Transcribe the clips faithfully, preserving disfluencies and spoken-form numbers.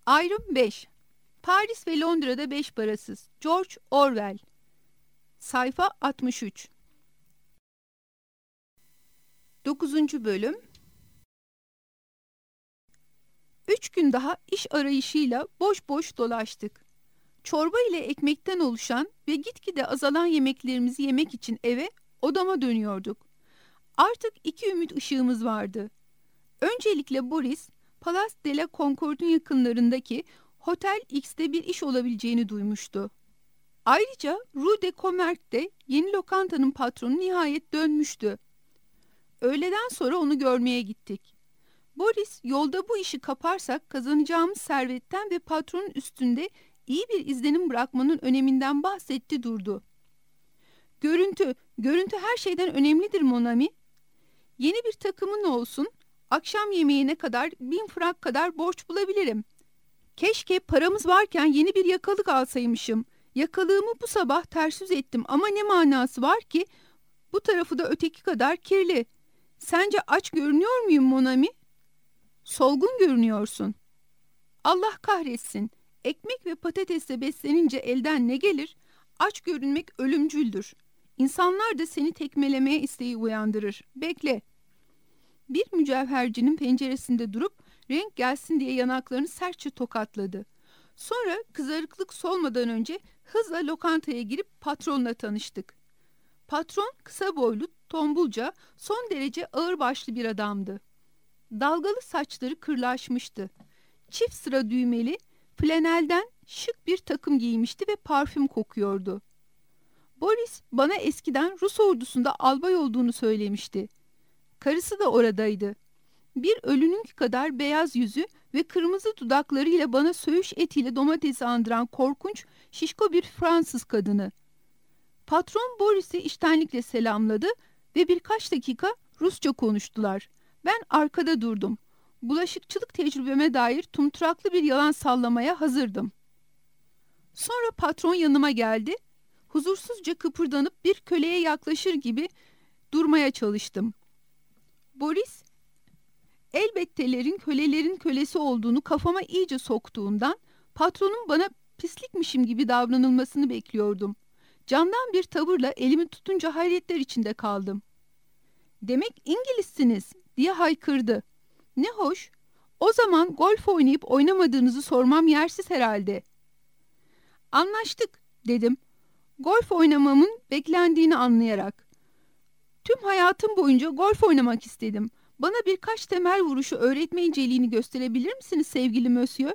Ayrım beş. Paris ve Londra'da beş parasız. George Orwell. Sayfa altmış üç. dokuzuncu bölüm. Üç gün daha iş arayışıyla boş boş dolaştık. Çorba ile ekmekten oluşan ve gitgide azalan yemeklerimizi yemek için eve, odama dönüyorduk. Artık iki ümit ışığımız vardı. Öncelikle Boris, Place de la Concorde'un yakınlarındaki Hotel X'te bir iş olabileceğini duymuştu. Ayrıca Rue de Commerce'de yeni lokantanın patronu nihayet dönmüştü. Öğleden sonra onu görmeye gittik. Boris, yolda bu işi kaparsak kazanacağımız servetten ve patronun üstünde iyi bir izlenim bırakmanın öneminden bahsetti durdu. Görüntü, görüntü her şeyden önemlidir mon ami. Yeni bir takımın olsun, akşam yemeğine kadar bin frank kadar borç bulabilirim. Keşke paramız varken yeni bir yakalık alsaymışım. Yakalığımı bu sabah ters yüz ettim ama ne manası var ki? Bu tarafı da öteki kadar kirli. Sence aç görünüyor muyum mon ami? Solgun görünüyorsun. Allah kahretsin. Ekmek ve patatesle beslenince elden ne gelir? Aç görünmek ölümcüldür. İnsanlar da seni tekmelemeye isteği uyandırır. Bekle. Bir mücevhercinin penceresinde durup renk gelsin diye yanaklarını sertçe tokatladı. Sonra kızarıklık solmadan önce hızla lokantaya girip patronla tanıştık. Patron kısa boylu, tombulca, son derece ağırbaşlı bir adamdı. Dalgalı saçları kırlaşmıştı. Çift sıra düğmeli, flanelden şık bir takım giymişti ve parfüm kokuyordu. Boris bana eskiden Rus ordusunda albay olduğunu söylemişti. Karısı da oradaydı. Bir ölününki kadar beyaz yüzü ve kırmızı dudaklarıyla bana söğüş etiyle domatesi andıran korkunç, şişko bir Fransız kadını. Patron Boris'i içtenlikle selamladı ve birkaç dakika Rusça konuştular. Ben arkada durdum. Bulaşıkçılık tecrübeme dair tumturaklı bir yalan sallamaya hazırdım. Sonra patron yanıma geldi. Huzursuzca kıpırdanıp bir köleye yaklaşır gibi durmaya çalıştım. Boris, elbettelerin kölelerin kölesi olduğunu kafama iyice soktuğundan patronun bana pislikmişim gibi davranılmasını bekliyordum. Camdan bir tavırla elimi tutunca hayretler içinde kaldım. "Demek İngilizsiniz," diye haykırdı. "Ne hoş. O zaman golf oynayıp oynamadığınızı sormam yersiz herhalde." "Anlaştık," dedim. Golf oynamamın beklendiğini anlayarak. "Tüm hayatım boyunca golf oynamak istedim. Bana birkaç temel vuruşu öğretme inceliğini gösterebilir misiniz sevgili Monsieur?"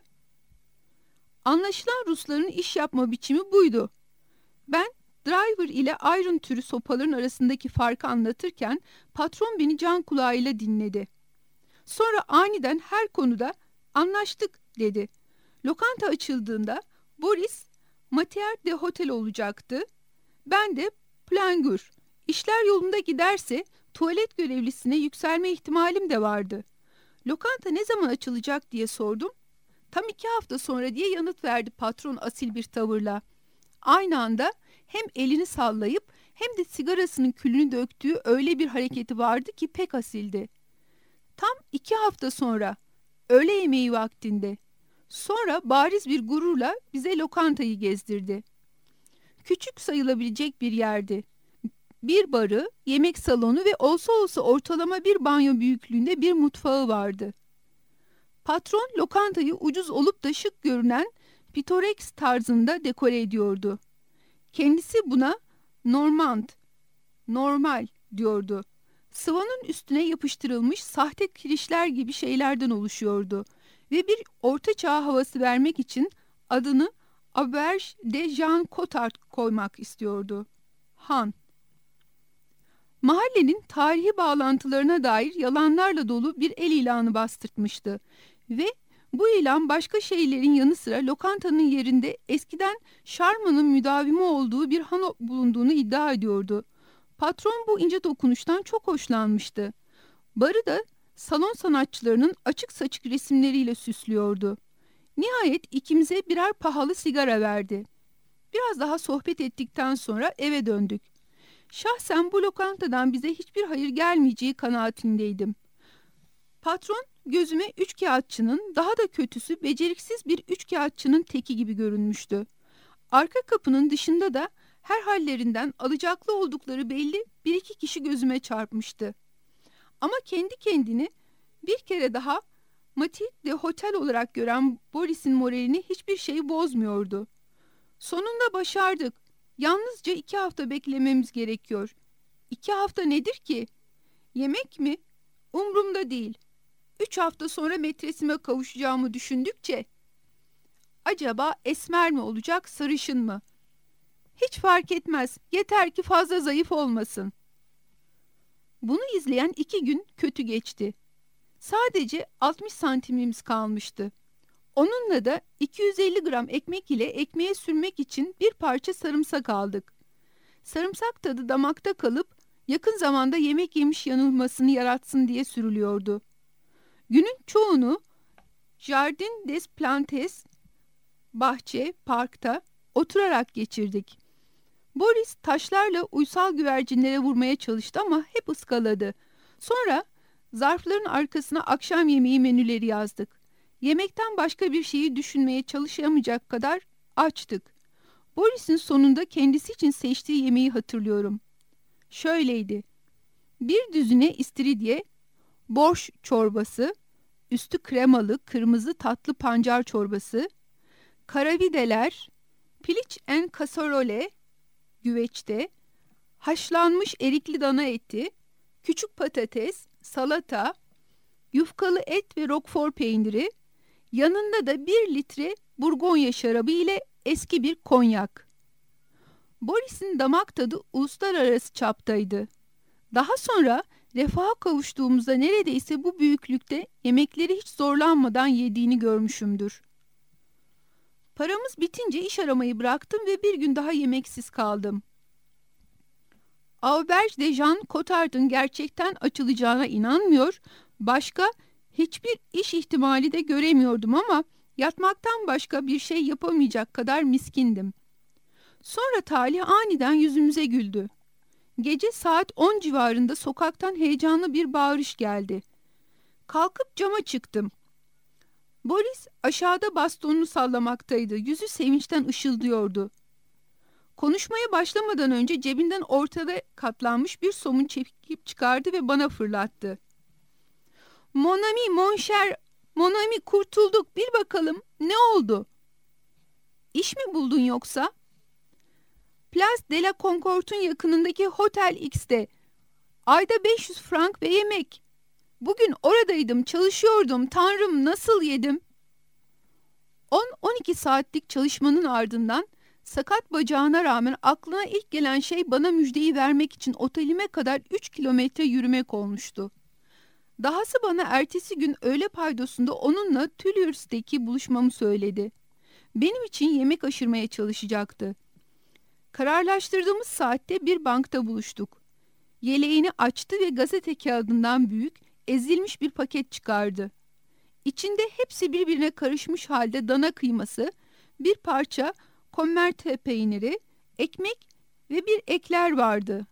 Anlaşılan Rusların iş yapma biçimi buydu. Ben driver ile iron türü sopaların arasındaki farkı anlatırken patron beni can kulağıyla dinledi. Sonra aniden her konuda "anlaştık" dedi. Lokanta açıldığında Boris Matière de Hotel olacaktı. Ben de plangür. İşler yolunda giderse tuvalet görevlisine yükselme ihtimalim de vardı. "Lokanta ne zaman açılacak?" diye sordum. "Tam iki hafta sonra," diye yanıt verdi patron asil bir tavırla. Aynı anda hem elini sallayıp hem de sigarasının külünü döktüğü öyle bir hareketi vardı ki pek asildi. "Tam iki hafta sonra, öğle yemeği vaktinde." Sonra bariz bir gururla bize lokantayı gezdirdi. Küçük sayılabilecek bir yerdi. Bir barı, yemek salonu ve olsa olsa ortalama bir banyo büyüklüğünde bir mutfağı vardı. Patron lokantayı ucuz olup da şık görünen pitoreks tarzında dekore ediyordu. Kendisi buna Normand, normal diyordu. Sıvanın üstüne yapıştırılmış sahte kirişler gibi şeylerden oluşuyordu ve bir ortaçağ havası vermek için adını Auberge de Jean Cotard koymak istiyordu. Han. Mahallenin tarihi bağlantılarına dair yalanlarla dolu bir el ilanı bastırtmıştı ve bu ilan başka şeylerin yanı sıra lokantanın yerinde eskiden Şarman'ın müdavimi olduğu bir han bulunduğunu iddia ediyordu. Patron bu ince dokunuştan çok hoşlanmıştı. Barı da salon sanatçılarının açık saçık resimleriyle süslüyordu. Nihayet ikimize birer pahalı sigara verdi. Biraz daha sohbet ettikten sonra eve döndük. Şahsen bu lokantadan bize hiçbir hayır gelmeyeceği kanaatindeydim. Patron gözüme üçkağıtçının, daha da kötüsü beceriksiz bir üçkağıtçının teki gibi görünmüştü. Arka kapının dışında da her hallerinden alacaklı oldukları belli bir iki kişi gözüme çarpmıştı. Ama kendi kendini bir kere daha Matilde Hotel olarak gören Boris'in moralini hiçbir şey bozmuyordu. Sonunda başardık. Yalnızca iki hafta beklememiz gerekiyor. İki hafta nedir ki? Yemek mi? Umrumda değil. Üç hafta sonra metresime kavuşacağımı düşündükçe, acaba esmer mi olacak, sarışın mı? Hiç fark etmez. Yeter ki fazla zayıf olmasın. Bunu izleyen iki gün kötü geçti. Sadece altmış santimimiz kalmıştı. Onunla da iki yüz elli gram ekmek ile ekmeğe sürmek için bir parça sarımsak aldık. Sarımsak tadı damakta kalıp yakın zamanda yemek yemiş yanılmasını yaratsın diye sürülüyordu. Günün çoğunu Jardin des Plantes, bahçe, parkta oturarak geçirdik. Boris taşlarla uysal güvercinlere vurmaya çalıştı ama hep ıskaladı. Sonra zarfların arkasına akşam yemeği menüleri yazdık. Yemekten başka bir şeyi düşünmeye çalışamayacak kadar açtık. Boris'in sonunda kendisi için seçtiği yemeği hatırlıyorum. Şöyleydi: bir düzine istiridye, borş çorbası, üstü kremalı kırmızı tatlı pancar çorbası, karavideler, piliç en kasarole, güveçte, haşlanmış erikli dana eti, küçük patates, salata, yufkalı et ve roquefort peyniri, yanında da bir litre Burgonya şarabı ile eski bir konyak. Boris'in damak tadı uluslararası çaptaydı. Daha sonra refaha kavuştuğumuzda neredeyse bu büyüklükte yemekleri hiç zorlanmadan yediğini görmüşümdür. Paramız bitince iş aramayı bıraktım ve bir gün daha yemeksiz kaldım. Auberge de Jean Cotard'ın gerçekten açılacağına inanmıyor, başka hiçbir iş ihtimali de göremiyordum ama yatmaktan başka bir şey yapamayacak kadar miskindim. Sonra talih aniden yüzümüze güldü. Gece saat on civarında sokaktan heyecanlı bir bağırış geldi. Kalkıp cama çıktım. Boris aşağıda bastonunu sallamaktaydı. Yüzü sevinçten ışıldıyordu. Konuşmaya başlamadan önce cebinden ortada katlanmış bir somun çekip çıkardı ve bana fırlattı. Mon ami, mon cher, mon ami, kurtulduk. Bil bakalım ne oldu? İş mi buldun yoksa? Place de la Concorde'un yakınındaki Hotel X'te. Ayda beş yüz frank ve yemek. Bugün oradaydım, çalışıyordum. Tanrım, nasıl yedim? on on iki saatlik çalışmanın ardından sakat bacağına rağmen aklına ilk gelen şey bana müjdeyi vermek için otelime kadar üç kilometre yürümek olmuştu. Dahası bana ertesi gün öğle paydosunda onunla Tuilers'teki buluşmamı söyledi. Benim için yemek aşırmaya çalışacaktı. Kararlaştırdığımız saatte bir bankta buluştuk. Yeleğini açtı ve gazete kağıdından büyük, ezilmiş bir paket çıkardı. İçinde hepsi birbirine karışmış halde dana kıyması, bir parça kommerte peyniri, ekmek ve bir ekler vardı.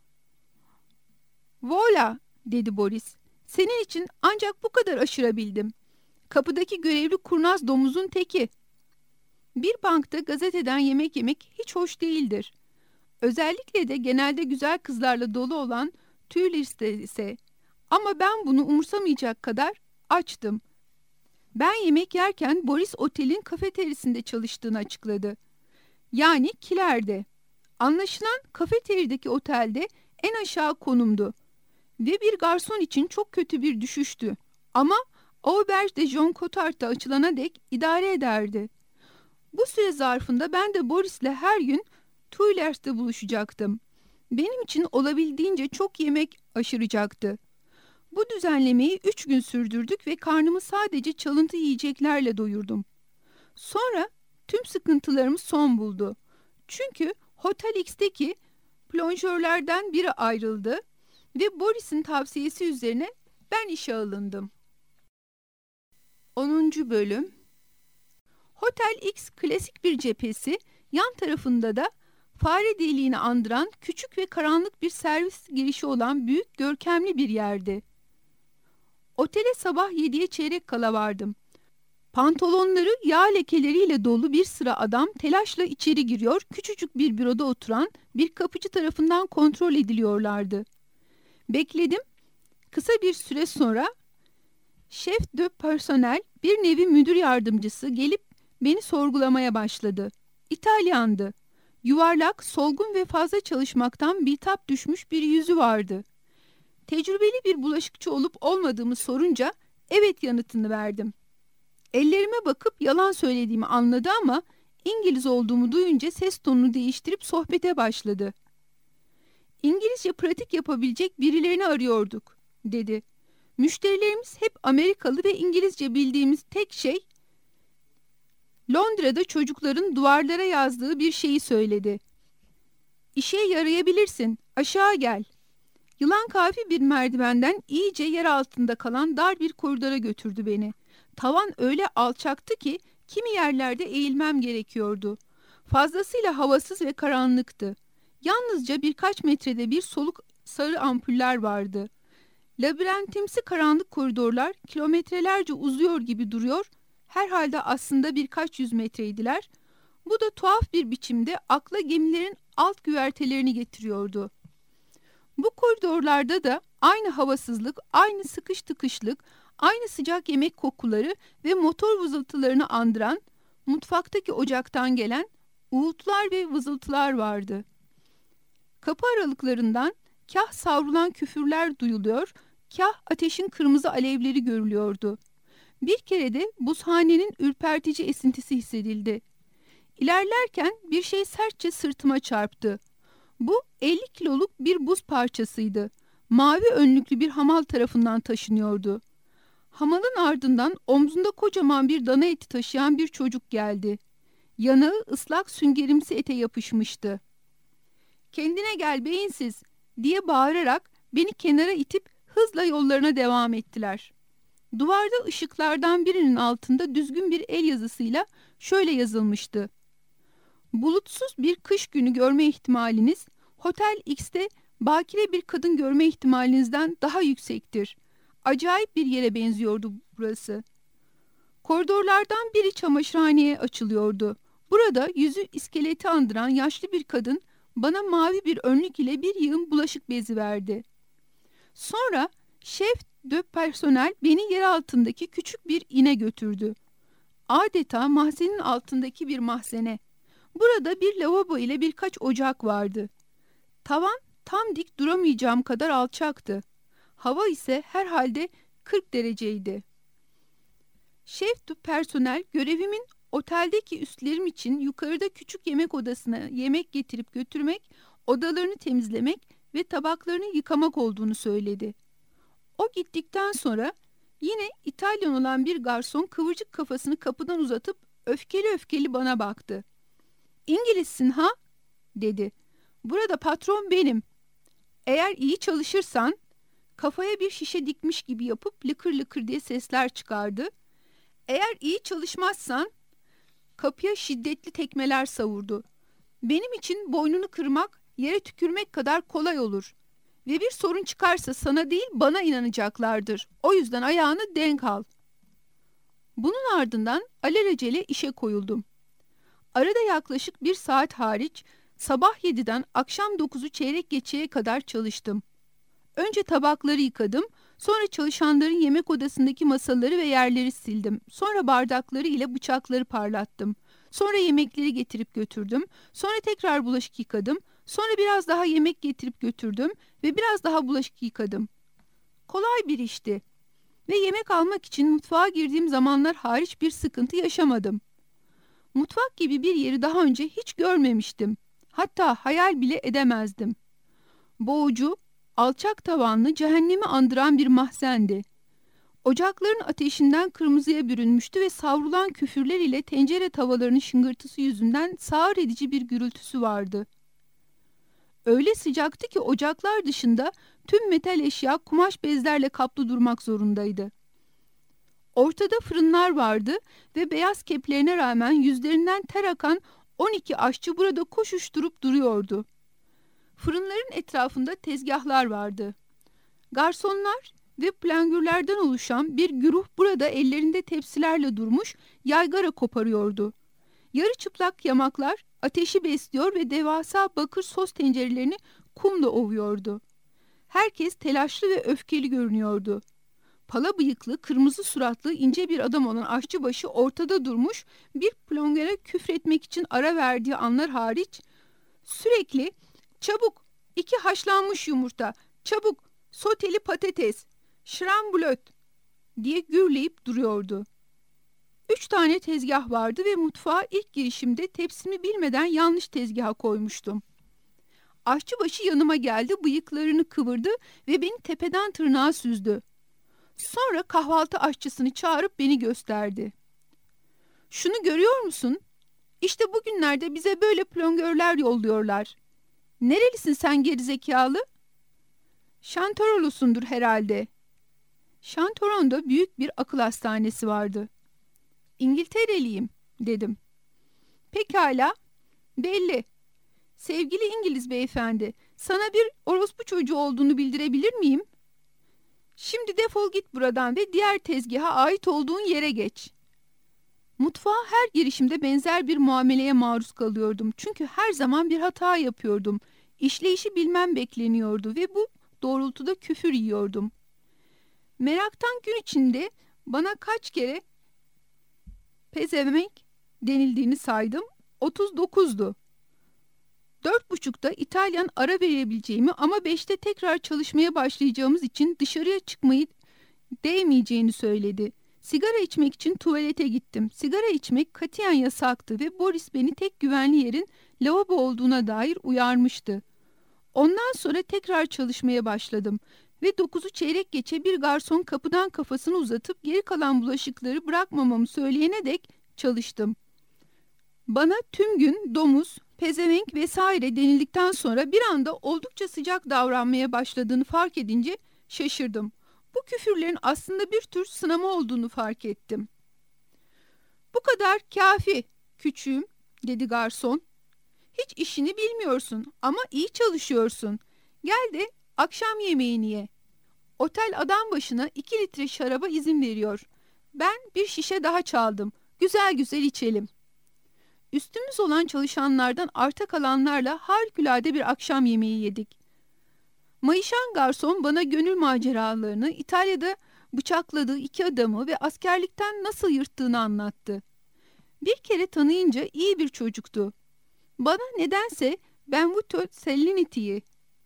"Voilà," dedi Boris. "Senin için ancak bu kadar aşırabildim. Kapıdaki görevli kurnaz domuzun teki." Bir bankta gazeteden yemek yemek hiç hoş değildir. Özellikle de genelde güzel kızlarla dolu olan Tuilers'te ise. Ama ben bunu umursamayacak kadar açtım. Ben yemek yerken Boris otelin kafeteryasında çalıştığını açıkladı. Yani kilerde. Anlaşılan kafeteryadaki otelde en aşağı konumdu. Ve bir garson için çok kötü bir düşüştü. Ama Auberge de Jean Cotard'da açılana dek idare ederdi. Bu süre zarfında ben de Boris'le her gün Tuilers'te buluşacaktım. Benim için olabildiğince çok yemek aşıracaktı. Bu düzenlemeyi üç gün sürdürdük ve karnımı sadece çalıntı yiyeceklerle doyurdum. Sonra tüm sıkıntılarımız son buldu. Çünkü Hotel X'teki plonjörlerden biri ayrıldı ve Boris'in tavsiyesi üzerine ben işe alındım. onuncu bölüm. Hotel X klasik bir cephesi, yan tarafında da fare deliğini andıran küçük ve karanlık bir servis girişi olan büyük görkemli bir yerdi. Otele sabah yediye çeyrek kala vardım. Pantolonları yağ lekeleriyle dolu bir sıra adam telaşla içeri giriyor, küçücük bir büroda oturan bir kapıcı tarafından kontrol ediliyorlardı. Bekledim. Kısa bir süre sonra şef de personel, bir nevi müdür yardımcısı gelip beni sorgulamaya başladı. İtalyandı. Yuvarlak, solgun ve fazla çalışmaktan bitap düşmüş bir yüzü vardı. Tecrübeli bir bulaşıkçı olup olmadığımı sorunca evet yanıtını verdim. Ellerime bakıp yalan söylediğimi anladı ama İngiliz olduğumu duyunca ses tonunu değiştirip sohbete başladı. İngilizce pratik yapabilecek birilerini arıyorduk, dedi. Müşterilerimiz hep Amerikalı ve İngilizce bildiğimiz tek şey Londra'da çocukların duvarlara yazdığı bir şeyi söyledi. İşe yarayabilirsin, aşağı gel. Yılan kafi bir merdivenden iyice yer altında kalan dar bir koridora götürdü beni. Tavan öyle alçaktı ki kimi yerlerde eğilmem gerekiyordu. Fazlasıyla havasız ve karanlıktı. Yalnızca birkaç metrede bir soluk sarı ampuller vardı. Labirentimsi karanlık koridorlar kilometrelerce uzuyor gibi duruyor, herhalde aslında birkaç yüz metreydiler. Bu da tuhaf bir biçimde akla gemilerin alt güvertelerini getiriyordu. Bu koridorlarda da aynı havasızlık, aynı sıkış tıkışlık, aynı sıcak yemek kokuları ve motor vızıltılarını andıran, mutfaktaki ocaktan gelen uğultular ve vızıltılar vardı. Kapı aralıklarından kah savrulan küfürler duyuluyor, kah ateşin kırmızı alevleri görülüyordu. Bir kere de buzhanenin ürpertici esintisi hissedildi. İlerlerken bir şey sertçe sırtıma çarptı. Bu elli kiloluk bir buz parçasıydı. Mavi önlüklü bir hamal tarafından taşınıyordu. Hamalın ardından omzunda kocaman bir dana eti taşıyan bir çocuk geldi. Yanağı ıslak süngerimsi ete yapışmıştı. "Kendine gel beyinsiz!" diye bağırarak beni kenara itip hızla yollarına devam ettiler. Duvarda ışıklardan birinin altında düzgün bir el yazısıyla şöyle yazılmıştı: "Bulutsuz bir kış günü görme ihtimaliniz Hotel X'te bakire bir kadın görme ihtimalinizden daha yüksektir. Acayip bir yere benziyordu burası." Koridorlardan biri çamaşırhaneye açılıyordu. Burada yüzü iskeleti andıran yaşlı bir kadın bana mavi bir önlük ile bir yığın bulaşık bezi verdi. Sonra şef de personel beni yer altındaki küçük bir ine götürdü. Adeta mahzenin altındaki bir mahzene. Burada bir lavabo ile birkaç ocak vardı. Tavan tam dik duramayacağım kadar alçaktı. Hava ise herhalde kırk dereceydi. Şef de personel görevimin oteldeki üstlerim için yukarıda küçük yemek odasına yemek getirip götürmek, odalarını temizlemek ve tabaklarını yıkamak olduğunu söyledi. O gittikten sonra yine İtalyan olan bir garson kıvırcık kafasını kapıdan uzatıp öfkeli öfkeli bana baktı. "İngilizsin ha?" dedi. "Burada patron benim. Eğer iyi çalışırsan," kafaya bir şişe dikmiş gibi yapıp lıkır lıkır diye sesler çıkardı. "Eğer iyi çalışmazsan," kapıya şiddetli tekmeler savurdu. "Benim için boynunu kırmak, yere tükürmek kadar kolay olur. Ve bir sorun çıkarsa sana değil bana inanacaklardır. O yüzden ayağını denk al." Bunun ardından alelacele işe koyuldum. Arada yaklaşık bir saat hariç sabah yediden akşam dokuzu çeyrek geçeye kadar çalıştım. Önce tabakları yıkadım, sonra çalışanların yemek odasındaki masaları ve yerleri sildim. Sonra bardakları ile bıçakları parlattım. Sonra yemekleri getirip götürdüm. Sonra tekrar bulaşık yıkadım. Sonra biraz daha yemek getirip götürdüm ve biraz daha bulaşık yıkadım. Kolay bir işti. Ve yemek almak için mutfağa girdiğim zamanlar hariç bir sıkıntı yaşamadım. Mutfak gibi bir yeri daha önce hiç görmemiştim. Hatta hayal bile edemezdim. Boğucu, alçak tavanlı, cehennemi andıran bir mahzendi. Ocakların ateşinden kırmızıya bürünmüştü ve savrulan küfürler ile tencere tavalarının şıngırtısı yüzünden sağır edici bir gürültüsü vardı. Öyle sıcaktı ki ocaklar dışında tüm metal eşya kumaş bezlerle kaplı durmak zorundaydı. Ortada fırınlar vardı ve beyaz keplerine rağmen yüzlerinden ter akan on iki aşçı burada koşuşturup duruyordu. Fırınların etrafında tezgahlar vardı. Garsonlar ve plangürlerden oluşan bir güruh burada ellerinde tepsilerle durmuş yaygara koparıyordu. Yarı çıplak yamaklar ateşi besliyor ve devasa bakır sos tencerelerini kumla ovuyordu. Herkes telaşlı ve öfkeli görünüyordu. Pala bıyıklı, kırmızı suratlı, ince bir adam olan aşçıbaşı ortada durmuş, bir plongöre küfretmek için ara verdiği anlar hariç sürekli "Çabuk, iki haşlanmış yumurta, çabuk, soteli patates, şramblöt" diye gürleyip duruyordu. Üç tane tezgah vardı ve mutfağa ilk girişimde tepsimi bilmeden yanlış tezgaha koymuştum. Aşçıbaşı yanıma geldi, bıyıklarını kıvırdı ve beni tepeden tırnağa süzdü. Sonra kahvaltı aşçısını çağırıp beni gösterdi. "Şunu görüyor musun? İşte bugünlerde bize böyle plongörler yolluyorlar. Nerelisin sen gerizekalı?" "Şantorolusundur herhalde." Şantoron'da büyük bir akıl hastanesi vardı. "İngiltereliyim," dedim. "Pekala, belli. Sevgili İngiliz beyefendi, sana bir orospu çocuğu olduğunu bildirebilir miyim? Şimdi defol git buradan ve diğer tezgaha ait olduğun yere geç." Mutfağa her girişimde benzer bir muameleye maruz kalıyordum. Çünkü her zaman bir hata yapıyordum. İşleyişi bilmem bekleniyordu ve bu doğrultuda küfür yiyordum. Meraktan gün içinde bana kaç kere pezevenk denildiğini saydım. otuz dokuzdu. Dört buçukta İtalyan ara verebileceğimi ama beşte tekrar çalışmaya başlayacağımız için dışarıya çıkmayı değmeyeceğini söyledi. Sigara içmek için tuvalete gittim. Sigara içmek katiyen yasaktı ve Boris beni tek güvenli yerin lavabo olduğuna dair uyarmıştı. Ondan sonra tekrar çalışmaya başladım ve dokuzu çeyrek geçe bir garson kapıdan kafasını uzatıp geri kalan bulaşıkları bırakmamamı söyleyene dek çalıştım. Bana tüm gün domuz, pezevenk vesaire denildikten sonra bir anda oldukça sıcak davranmaya başladığını fark edince şaşırdım. Bu küfürlerin aslında bir tür sınama olduğunu fark ettim. "Bu kadar kafi, küçüğüm," dedi garson. "Hiç işini bilmiyorsun ama iyi çalışıyorsun. Gel de akşam yemeğini ye. Otel adam başına iki litre şaraba izin veriyor. Ben bir şişe daha çaldım. Güzel güzel içelim." Üstümüz olan çalışanlardan arta kalanlarla harikulade bir akşam yemeği yedik. Mayışan garson bana gönül maceralarını, İtalya'da bıçakladığı iki adamı ve askerlikten nasıl yırttığını anlattı. Bir kere tanıyınca iyi bir çocuktu. Bana nedense Benvenuto Cellini'yi,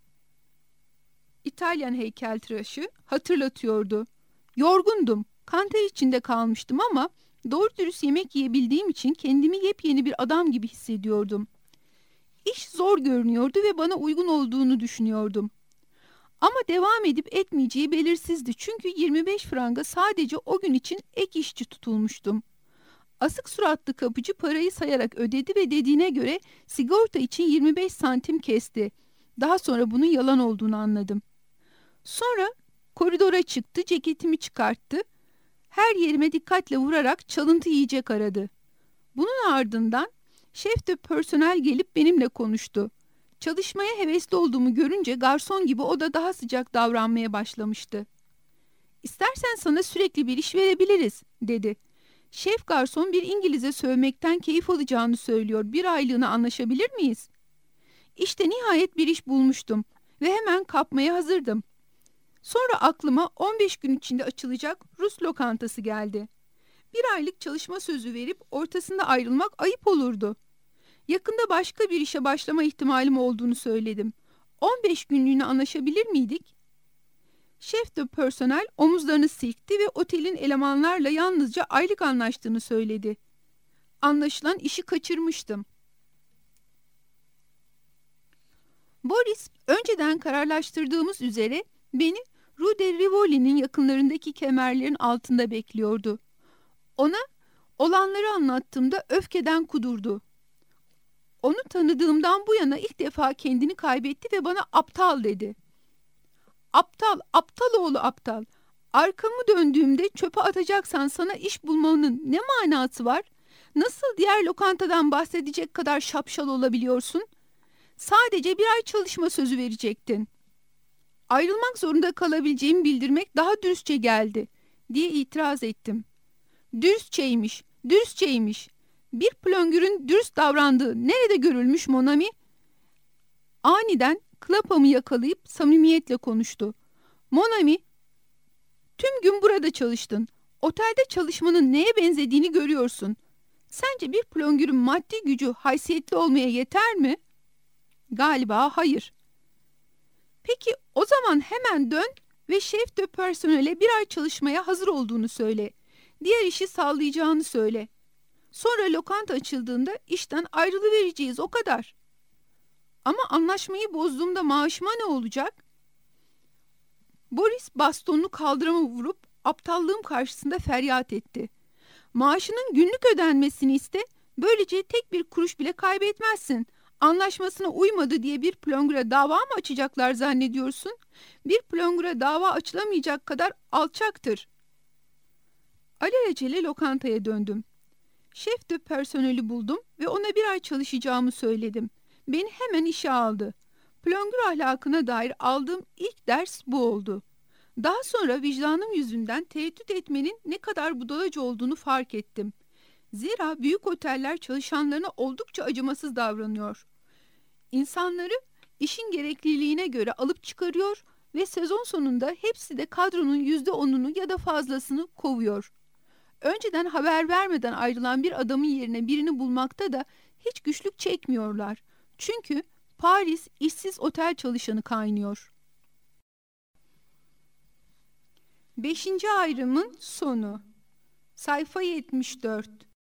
İtalyan heykeltıraşı, hatırlatıyordu. Yorgundum, kanter içinde kalmıştım ama doğru dürüst yemek yiyebildiğim için kendimi yepyeni bir adam gibi hissediyordum. İş zor görünüyordu ve bana uygun olduğunu düşünüyordum. Ama devam edip etmeyeceği belirsizdi çünkü yirmi beş franga sadece o gün için ek işçi tutulmuştum. Asık suratlı kapıcı parayı sayarak ödedi ve dediğine göre sigorta için yirmi beş santim kesti. Daha sonra bunun yalan olduğunu anladım. Sonra koridora çıktı, ceketimi çıkarttı. Her yerime dikkatle vurarak çalıntı yiyecek aradı. Bunun ardından şef de personel gelip benimle konuştu. Çalışmaya hevesli olduğumu görünce garson gibi o da daha sıcak davranmaya başlamıştı. "İstersen sana sürekli bir iş verebiliriz," dedi. "Şef garson bir İngiliz'e sövmekten keyif alacağını söylüyor. Bir aylığına anlaşabilir miyiz?" İşte nihayet bir iş bulmuştum ve hemen kapmaya hazırdım. Sonra aklıma on beş gün içinde açılacak Rus lokantası geldi. Bir aylık çalışma sözü verip ortasında ayrılmak ayıp olurdu. Yakında başka bir işe başlama ihtimalim olduğunu söyledim. on beş günlüğüne anlaşabilir miydik? Şef de personel omuzlarını silkti ve otelin elemanlarla yalnızca aylık anlaştığını söyledi. Anlaşılan işi kaçırmıştım. Boris önceden kararlaştırdığımız üzere beni Rue de Rivoli'nin yakınlarındaki kemerlerin altında bekliyordu. Ona olanları anlattığımda öfkeden kudurdu. Onu tanıdığımdan bu yana ilk defa kendini kaybetti ve bana aptal dedi. "Aptal, aptal oğlu aptal. Arkamı döndüğümde çöpe atacaksan sana iş bulmanın ne manası var? Nasıl diğer lokantadan bahsedecek kadar şapşal olabiliyorsun? Sadece bir ay çalışma sözü verecektin." Ayrılmak zorunda kalabileceğimi bildirmek daha dürüstçe geldi, diye itiraz ettim. Dürüstçeymiş, dürüstçeymiş. Bir plöngürün dürüst davrandığı nerede görülmüş Mon ami? Aniden Clapham'ı yakalayıp samimiyetle konuştu. Mon ami, tüm gün burada çalıştın. Otelde çalışmanın neye benzediğini görüyorsun. Sence bir plöngürün maddi gücü haysiyetli olmaya yeter mi? Galiba hayır. Peki o zaman hemen dön ve şef de personele bir ay çalışmaya hazır olduğunu söyle. Diğer işi sağlayacağını söyle. Sonra lokanta açıldığında işten ayrılıvereceğiz, o kadar. Ama anlaşmayı bozduğumda maaşıma ne olacak? Boris bastonunu kaldırıma vurup aptallığım karşısında feryat etti. Maaşının günlük ödenmesini iste, böylece tek bir kuruş bile kaybetmezsin. Anlaşmasına uymadı diye bir plöngüre dava mı açacaklar zannediyorsun? Bir plöngüre dava açılamayacak kadar alçaktır. Alelacele lokantaya döndüm. Şef de personeli buldum ve ona bir ay çalışacağımı söyledim. Beni hemen işe aldı. Plöngür ahlakına dair aldığım ilk ders bu oldu. Daha sonra vicdanım yüzünden tereddüt etmenin ne kadar budalaca olduğunu fark ettim. Zira büyük oteller çalışanlarına oldukça acımasız davranıyor. İnsanları işin gerekliliğine göre alıp çıkarıyor ve sezon sonunda hepsi de kadronun yüzde onunu ya da fazlasını kovuyor. Önceden haber vermeden ayrılan bir adamın yerine birini bulmakta da hiç güçlük çekmiyorlar. Çünkü Paris işsiz otel çalışanı kaynıyor. Beşinci ayrımın sonu. Sayfa yetmiş dört.